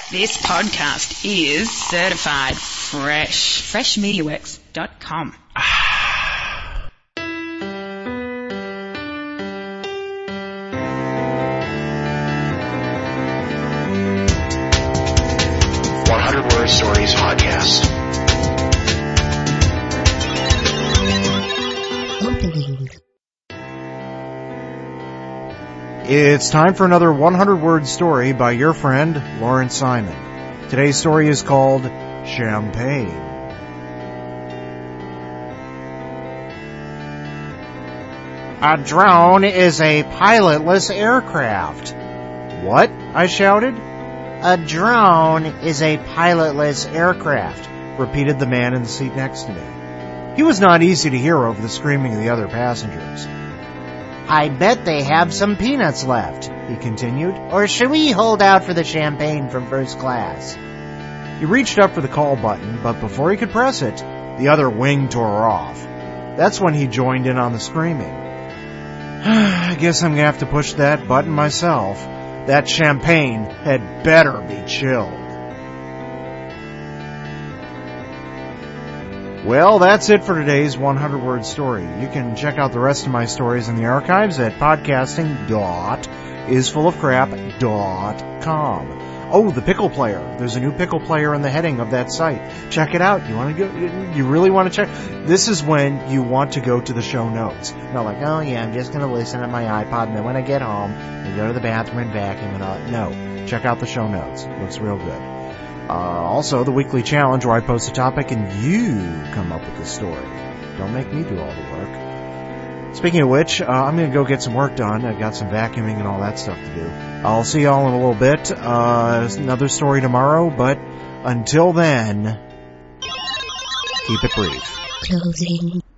This podcast is certified fresh. FreshMediaWorks.com. Word Stories Podcast. It's time for another 100-word story by your friend, Lawrence Simon. Today's story is called Champagne. A drone is a pilotless aircraft. What? I shouted. A drone is a pilotless aircraft, repeated the man in the seat next to me. He was not easy to hear over the screaming of the other passengers. I bet they have some peanuts left, he continued, or should we hold out for the champagne from first class? He reached up for the call button, but before he could press it, the other wing tore off. That's when he joined in on the screaming. I guess I'm gonna have to push that button myself. That champagne had better be chilled. Well, that's it for today's 100-word story. You can check out the rest of my stories in the archives at podcasting.isfullofcrap.com. Oh, the pickle player. There's a new pickle player in the heading of that site. Check it out. You really want to check? This is when you want to go to the show notes. Not like, oh yeah, I'm just going to listen on my iPod, and then when I get home, I go to the bathroom and vacuum and all. No. Check out the show notes. It looks real good. Also, the weekly challenge where I post a topic and you come up with the story. Don't make me do all the work. Speaking of which, I'm going to go get some work done. I've got some vacuuming and all that stuff to do. I'll see y'all in a little bit. Another story tomorrow, but until then, keep it brief. Closing.